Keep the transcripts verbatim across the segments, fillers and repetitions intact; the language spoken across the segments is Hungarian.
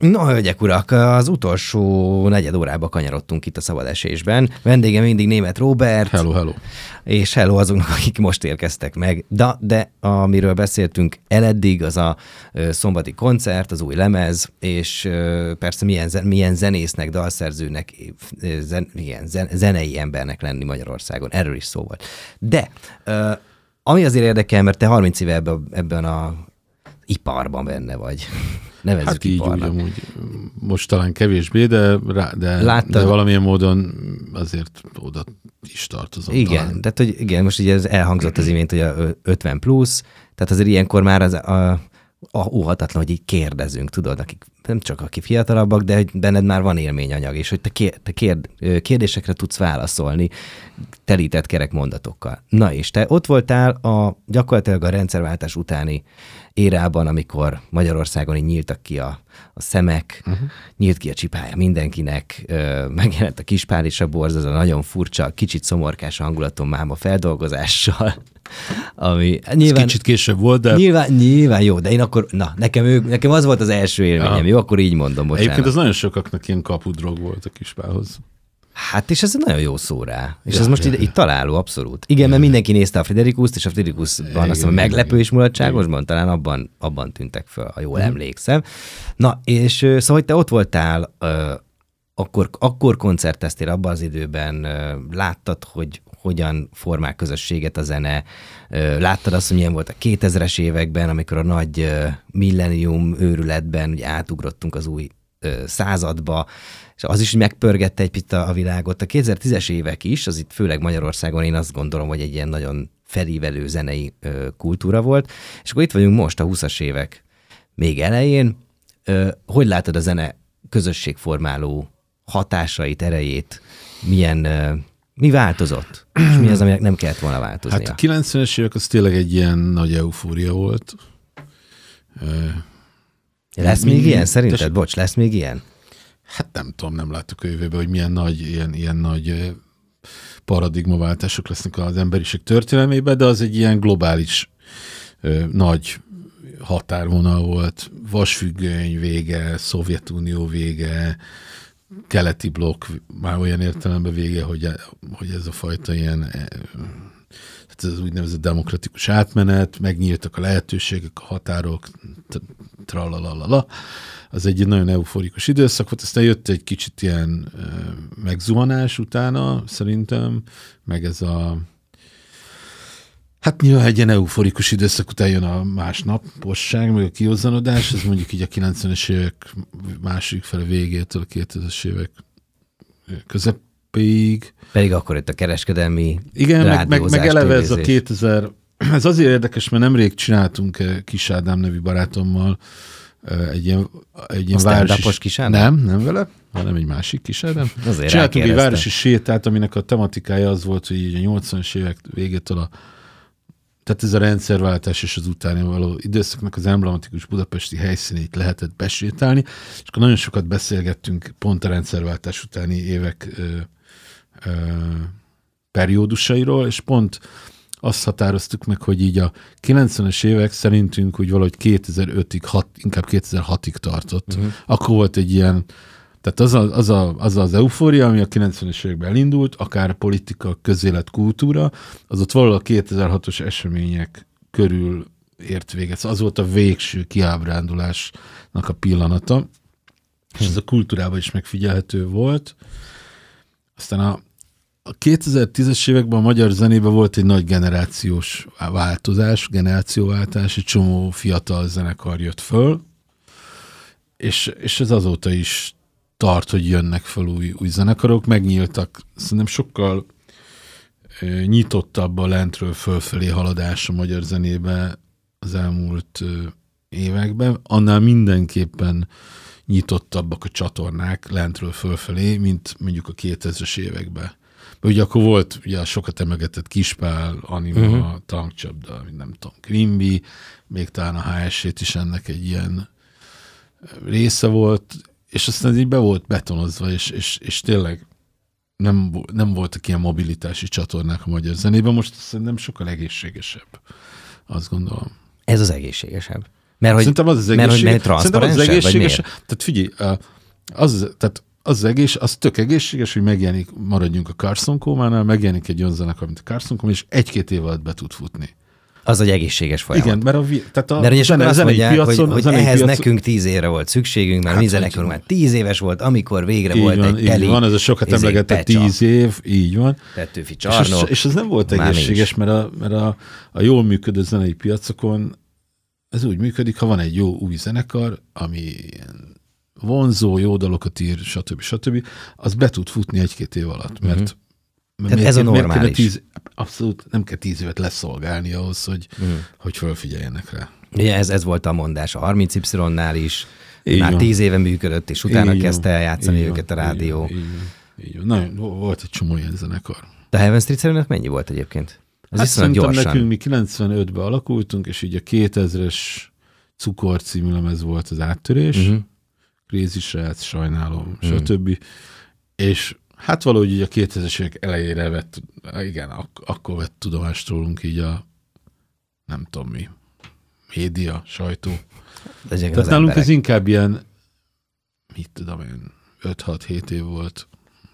No, hölgyek, urak, az utolsó negyed órába kanyarodtunk itt a szabad esésben. Vendégem mindig Németh Róbert. Hello, hello. És hello azoknak, akik most érkeztek meg. De, de amiről beszéltünk eleddig, az a ö, szombati koncert, az új lemez, és ö, persze milyen, milyen zenésznek, dalszerzőnek, zen, milyen zen, zenei embernek lenni Magyarországon. Erről is szó volt. De ö, ami azért érdekel, mert te harminc éve ebben, ebben a iparban benne vagy. Nevezzük hát így iparnak. úgy, amúgy most talán kevésbé, de, de, de valamilyen módon azért oda is tartozom. Igen, talán. tehát hogy igen, most ugye ez elhangzott az imént, hogy a ötven plusz, tehát azért ilyenkor már az a, a óhatatlan, hogy így kérdezünk, tudod, akik nem csak aki fiatalabbak, de hogy benned már van élményanyag, és hogy te, kér, te kérd, kérdésekre tudsz válaszolni telített kerek mondatokkal. Na és te ott voltál a gyakorlatilag a rendszerváltás utáni érában, amikor Magyarországon így nyíltak ki a, a szemek, uh-huh. nyílt ki a csipája mindenkinek, ö, megjelent a Kispál és a borz, az a nagyon furcsa, kicsit szomorkás hangulaton máma feldolgozással, ami nyilván... kicsit később volt, de... Nyilván, nyilván jó, de én akkor, na, nekem, ő, nekem az volt az első élményem, ja. Jó, akkor így mondom, bocsánat. Egyébként az nagyon sokaknak ilyen kapudrog volt a Kispálhoz. Hát, és ez nagyon jó szó rá. És ja, ez most ja, itt, ja. itt találó, abszolút. Igen, ja, mert mindenki nézte a Friderikuszt, és a Friderikusban azt mondom, meglepő és mulatságosban, talán abban, abban tűntek föl, ha jól mm. emlékszem. Na, és szóval, hogy te ott voltál, akkor, akkor koncerteztél abban az időben, láttad, hogy hogyan formál közösséget a zene, láttad azt, hogy milyen volt a kétezres években, amikor a nagy millennium őrületben ugye átugrottunk az új századba, és az is megpörgette egy picit a világot. A kétezer-tízes évek is, az itt főleg Magyarországon én azt gondolom, hogy egy ilyen nagyon felívelő zenei ö, kultúra volt. És akkor itt vagyunk most a húszas évek még elején. Ö, hogy látod a zene közösségformáló hatásait, erejét? Milyen, ö, mi változott? És mi az, aminek nem kellett volna változnia? Hát a kilencvenes évek az tényleg egy ilyen nagy eufória volt. Ö, lesz még ilyen szerinted? Te... Bocs, lesz még ilyen? Hát nem tudom, nem láttuk a jövőben, hogy milyen nagy, ilyen, ilyen nagy paradigmaváltások lesznek az emberiség történelmében, de az egy ilyen globális ö, nagy határvonal volt. Vasfüggöny vége, Szovjetunió vége, keleti blokk már olyan értelemben vége, hogy, hogy ez a fajta ilyen tehát ez az úgynevezett demokratikus átmenet, megnyíltak a lehetőségek, a határok, tralalala. Az egy nagyon euforikus időszak volt, aztán jött egy kicsit ilyen uh, megzuhanás utána, szerintem, meg ez a hát nyilván egy ilyen euforikus időszak után jön a másnaposság, meg a kihozzanodás, ez mondjuk így a kilencvenes évek második fele végétől a kétezres évek közepéig. Pedig akkor itt a kereskedelmi igen, meg, meg, meg eleve ez a kétezer, ez azért érdekes, mert nemrég csináltunk Kis Ádám nevű barátommal egy ilyen, egy ilyen városi... Kis Ádám? Nem, nem vele, hanem egy másik Kis Ádám. Csináltunk egy városi sétát, aminek a tematikája az volt, hogy így a nyolcvanas évek végétől a tehát ez a rendszerváltás és az utáni való időszaknak az emblematikus budapesti helyszíneit lehetett besétálni, és akkor nagyon sokat beszélgettünk pont a rendszerváltás utáni évek ö, ö, periódusairól, és pont azt határoztuk meg, hogy így a kilencvenes évek szerintünk úgy valahogy kétezer-ötig, hat, inkább kétezer-hatig tartott. Uh-huh. Akkor volt egy ilyen, tehát az, a, az, a, az az eufória, ami a kilencvenes években elindult, akár a politika, közélet, kultúra, az ott valahol a kétezer-hatos események körül ért véget. Az volt a végső kiábrándulásnak a pillanata, és ez a kultúrában is megfigyelhető volt. Aztán a A kétezer-tízes években a magyar zenében volt egy nagy generációs változás, generációváltás, egy csomó fiatal zenekar jött föl, és, és ez azóta is tart, hogy jönnek föl új, új zenekarok, megnyíltak, szerintem sokkal e, nyitottabb a lentről fölfelé haladás a magyar zenébe az elmúlt e, években, annál mindenképpen nyitottabbak a csatornák lentről fölfelé, mint mondjuk a kétezres években. Ugye akkor volt ugye a sokat emegetett Kispál, Anima, uh-huh. Tankcsapda, nem tudom, Quimby, még talán a há es é-t is ennek egy ilyen része volt, és aztán így be volt betonozva, és, és, és tényleg nem, nem voltak ilyen mobilitási csatornák a magyar zenében, most szerintem sokkal egészségesebb, azt gondolom. Ez az egészségesebb. Mert hogy, Szerintem az az mert, hogy egészséges. Szerintem az az egészséges. vagy Tehát figyelj, az, tehát az egész, az tök egészséges, hogy megjelenik, maradjunk a Carson Coma-nál, megjelenik egy olyan zenekar, mint a Carson Coma, és egy-két év alatt be tud futni. Az egy egészséges folyamat. Igen, mert a, tehát a mert ugye zene, azt zenei mondják, piacon, hogy, hogy ehhez piacon... nekünk tíz évre volt szükségünk, mert hát, mi zenekarunk már tíz éves volt, amikor végre így volt van, egy teli... van, ez a sokat emlegetett tíz év, így van. Petőfi Csarnok. És, és ez nem volt egészséges, mert, a, mert a, a jól működő zenei piacokon ez úgy működik, ha van egy jó új zenekar, ami vonzó, jó dalokat ír, stb. stb., az be tud futni egy-két év alatt, mert uh-huh. Tehát ez a normális. Tíz, abszolút nem kell tíz évet leszolgálni ahhoz, hogy, uh-huh. hogy fölfigyeljenek rá. Ugye ez, ez volt a mondás a harminc Y-nál is, így már van. tíz éve működött, és utána így kezdte el játszani így őket a rádió. Így van, így van. Nagyon, volt egy csomó ilyen zenekar. De Heaven Street Szerűnek mennyi volt egyébként? Ez hát szerintem gyorsan. Nekünk mi kilencvenötben alakultunk, és így a kétezres Cukor című lemez volt az áttörés, uh-huh. Crazy Srác, Sajnálom, uh-huh. stb. És hát valahogy így a kétezres évek elejére vett, igen, ak- akkor vett tudomást rólunk így a, nem tudom mi, média, sajtó. Tehát nálunk emberek. Ez inkább ilyen, mit tudom én, öt-hat-hét év volt.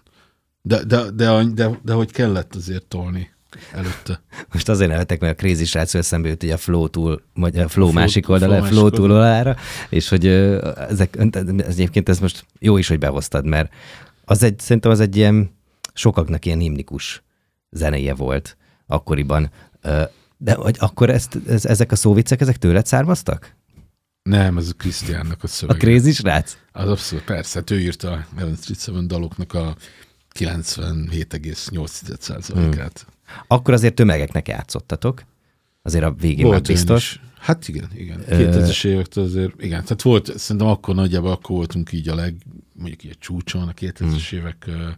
De, de, de, de, de hogy kellett azért tolni előtte. Most azért nevetek, mert a Crazy Srác eszembe jut, hogy a Flow túl, vagy a Flow a másik oldalá, a Flow túl oldalára, és hogy ezek, ez egyébként ez most jó is, hogy behoztad, mert az egy, szerintem az egy ilyen, sokaknak ilyen himnikus zenéje volt akkoriban. De hogy akkor ezt, ez, ezek a szóviccek, ezek tőled származtak? Nem, ez a Krisztiánnak a szövege. A Crazy Srác? Az abszolút, persze. Hát ő írta a Heaven Street Seven daloknak a kilencvenhét egész nyolc százalékát. Hmm. Akkor azért tömegeknek játszottatok? Azért a végén volt már biztos. Hát igen, igen. kétezres évektől azért, igen. Tehát volt, szerintem akkor nagyjából akkor voltunk így a leg, mondjuk így a csúcson, a kétezres hmm. évek uh,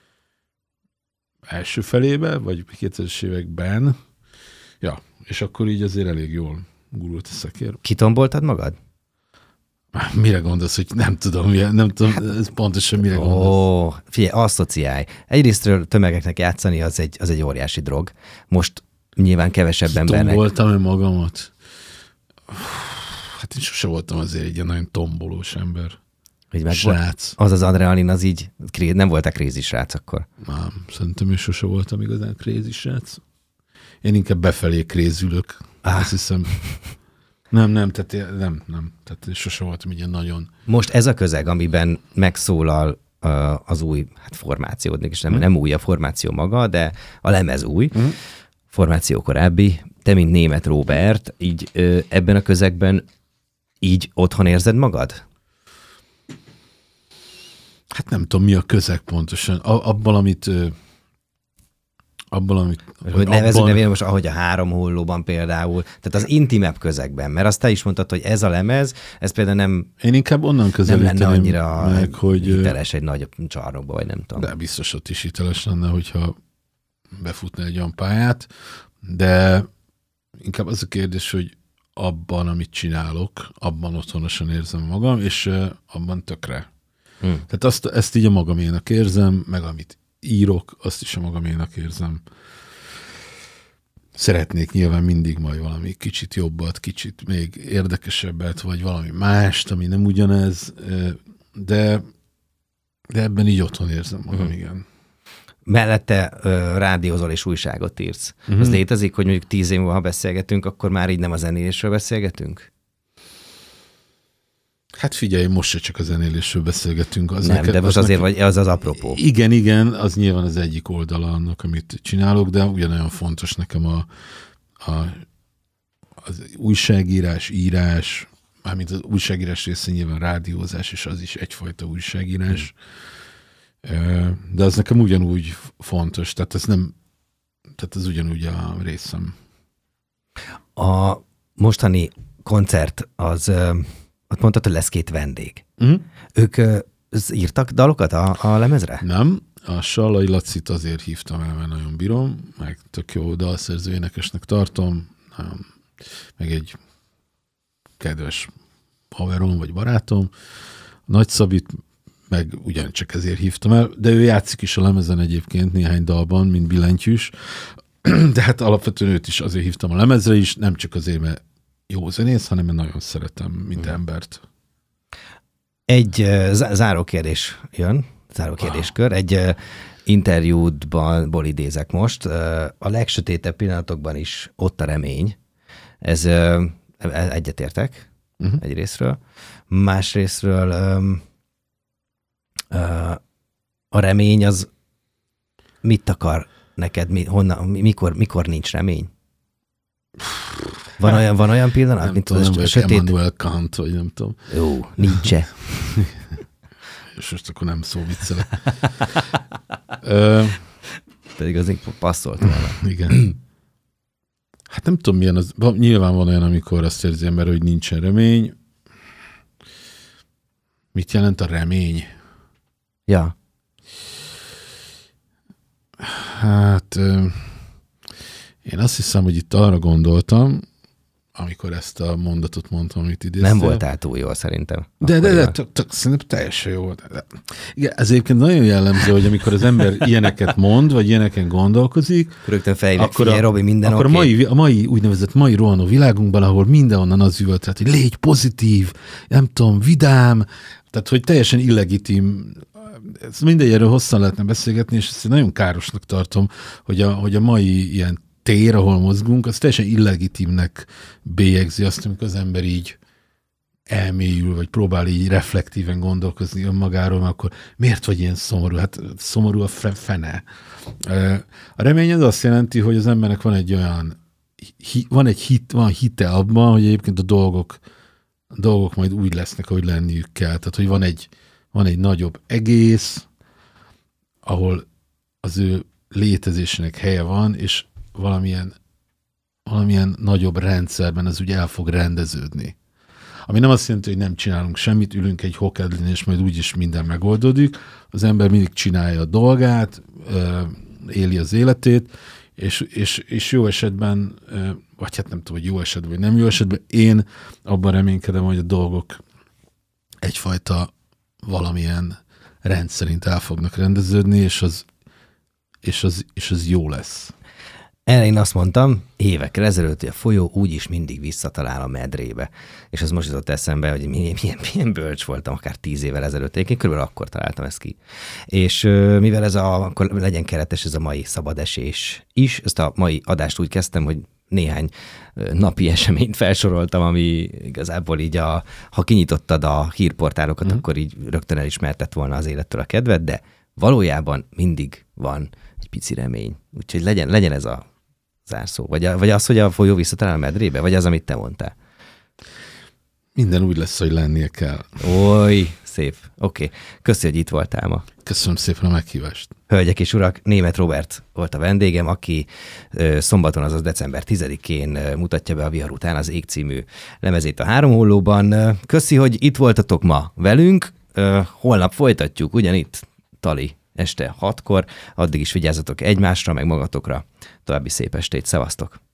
első felébe, vagy kétezres években. Ja, és akkor így azért elég jól gurult a szekér. Kitomboltad magad? Mire gondolsz, hogy nem tudom, nem tudom, ez pontosan mire gondolsz. Ó, figyelj, asszociálj. Egyrésztről tömegeknek játszani az egy, az egy óriási drog. Most nyilván kevesebb embernek. Tomboltam-e magamat? Hát én sose voltam azért egy ilyen nagyon tombolós ember. Srác. Az az adrenalin, az így, nem voltak crazy srác akkor. Nem, szerintem én sose voltam igazán crazy srác. Én inkább befelé krézülök. Ah. Azt hiszem... Nem, nem, tehát nem, nem. Tehát sose voltam ilyen nagyon... Most ez a közeg, amiben megszólal uh, az új hát formációd, és nem, hmm. nem új a formáció maga, de a lemez új, hmm. formáció korábbi, te, mint Németh Róbert, így ö, ebben a közegben így otthon érzed magad? Hát nem tudom, mi a közeg pontosan. A, abban, amit... Ö, abban, amit... Hogy nevezzük nevén most, ahogy a Három Hollóban például, tehát az intimebb közegben, mert azt te is mondtad, hogy ez a lemez, ez például nem... Én inkább onnan közelíteném nem lenne annyira meg, hogy... hiteles egy nagy csarnokba, vagy nem tudom. De biztos ott is hiteles lenne, hogyha befutna egy olyan pályát, de inkább az a kérdés, hogy abban, amit csinálok, abban otthonosan érzem magam, és abban tökre. Hmm. Tehát azt, ezt így a magaménak érzem, meg amit írok, azt is a magaménak érzem. Szeretnék nyilván mindig majd valami kicsit jobbat, kicsit még érdekesebbet, vagy valami mást, ami nem ugyanez, de, de ebben így otthon érzem magam, uh-huh. igen. Mellette uh, rádiózol és újságot írsz. Uh-huh. Az létezik, hogy mondjuk tíz év múlva, ha beszélgetünk, akkor már így nem a zenélésről beszélgetünk? Hát figyelj, most se csak a zenélésről beszélgetünk. Az nem, neked, de most az azért neked, vagy, az az apropó. Igen, igen, az nyilván az egyik oldala annak, amit csinálok, de ugyanolyan fontos nekem a, a, az újságírás, írás, mármint az újságírás része nyilván rádiózás, és az is egyfajta újságírás. Hmm. De az nekem ugyanúgy fontos, tehát ez nem, tehát ez ugyanúgy a részem. A mostani koncert az... Ott mondtad, hogy lesz két vendég. Uh-huh. Ők uh, írtak dalokat a, a lemezre? Nem. A Sallai Lacit azért hívtam el, mert nagyon bírom, meg tök jó dalszerző énekesnek tartom, meg egy kedves haverom vagy barátom. Nagy Szabit meg ugyancsak ezért hívtam el, de ő játszik is a lemezen egyébként néhány dalban, mint billentyűs, de hát alapvetően őt is azért hívtam a lemezre is, nem csak azért, mert jó zenész, hanem én nagyon szeretem mint hmm. embert. Egy uh, záró kérdés jön, záró kérdéskör. Egy uh, interjúdból idézek most. Uh, a legsötétebb pillanatokban is ott a remény. Ez uh, egyetértek uh-huh. egyrészről. Másrészről um, uh, a remény az mit akar neked? Mi, honnan, mikor, mikor nincs remény? Van olyan, van olyan pillanat? Nem mint tudom, nem vagy sötét... Emmanuel Kant, vagy nem tudom. Jó, Nietzsche. És most akkor nem szó viccelek. Ö... Pedig az passzolt volna. Igen. Hát nem tudom, milyen az. Nyilván van olyan, amikor azt érzi ember, hogy nincsen remény. Mit jelent a remény? Ja. Hát én azt hiszem, hogy itt arra gondoltam, amikor ezt a mondatot mondtam, amit idéztél. Nem voltál túl jól szerintem. De, de, de, de szerintem teljesen jó. De, igen, ez egyébként nagyon jellemző, hogy amikor az ember ilyeneket mond, vagy ilyeneken gondolkozik, rögtön fejlek, akkor figyelj, a, Robi, minden akkor okay. a, mai, a mai úgynevezett mai rohanó világunkban, ahol mindenhonnan az üvölt, tehát, hogy légy pozitív, nem tudom, vidám, tehát, hogy teljesen illegitim, ez mindegy, erről hosszan lehetne beszélgetni, és ezt nagyon károsnak tartom, hogy a, hogy a mai ilyen tér, ahol mozgunk, az teljesen illegitimnek bélyegzi azt, amikor az ember így elmélyül, vagy próbál így reflektíven gondolkozni önmagáról, akkor miért vagy ilyen szomorú? Hát szomorú a fene. A remény az azt jelenti, hogy az embernek van egy olyan, van egy hit, van hite abban, hogy egyébként a dolgok, a dolgok majd úgy lesznek, ahogy lenniük kell. Tehát, hogy van egy, van egy nagyobb egész, ahol az ő létezésének helye van, és valamilyen, valamilyen nagyobb rendszerben ez úgy el fog rendeződni. Ami nem azt jelenti, hogy nem csinálunk semmit, ülünk egy hokedlin, és majd úgyis minden megoldódik. Az ember mindig csinálja a dolgát, éli az életét, és, és, és jó esetben, vagy hát nem tudom, hogy jó esetben, vagy nem jó esetben, én abban reménykedem, hogy a dolgok egyfajta valamilyen rendszerint el fognak rendeződni, és az, és az, és az jó lesz. Erre én azt mondtam, évekkel ezelőtt, hogy a folyó úgyis mindig visszatalál a medrébe. És az most jutott eszembe, hogy milyen, milyen, milyen bölcs voltam, akár tíz évvel ezelőtt. Én körülbelül akkor találtam ezt ki. És mivel ez a, akkor legyen keretes ez a mai szabad esés is, ezt a mai adást úgy kezdtem, hogy néhány napi eseményt felsoroltam, ami igazából így a, ha kinyitottad a hírportálokat, mm. akkor így rögtön elismertett volna az élettől a kedved, de valójában mindig van egy pici remény. Úgyhogy legyen, legyen ez a zárszó. Vagy, a, vagy az, hogy a folyó visszatalál a medrébe? Vagy az, amit te mondtál? Minden úgy lesz, hogy lennie kell. Oly, szép. Oké. Okay. Köszi, hogy itt voltál ma. Köszönöm szépen a meghívást. Hölgyek és urak, Németh Róbert volt a vendégem, aki szombaton, azaz december tizedikén mutatja be a Vihar után az Ég című lemezét a Háromhullóban. Köszi, hogy itt voltatok ma velünk. Holnap folytatjuk ugyanitt, Tali, este hatkor. Addig is vigyázzatok egymásra, meg magatokra. További szép estét, szevasztok!